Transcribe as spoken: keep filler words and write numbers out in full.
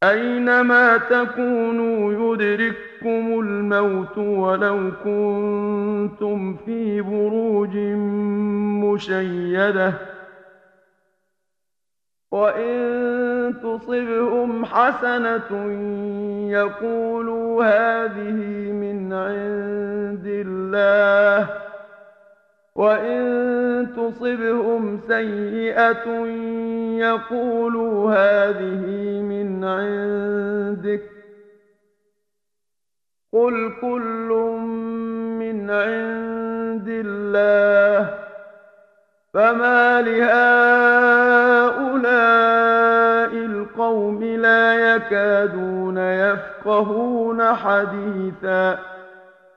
أينما تكونوا يدرككم الموت ولو كنتم في بروج مشيدة وإن تصبهم حسنة يقولوا هذه من عند الله وإن تصبهم سيئة يقولوا هذه من عندك قل كل من عند الله فما لهؤلاء القوم لا يكادون يفقهون حديثا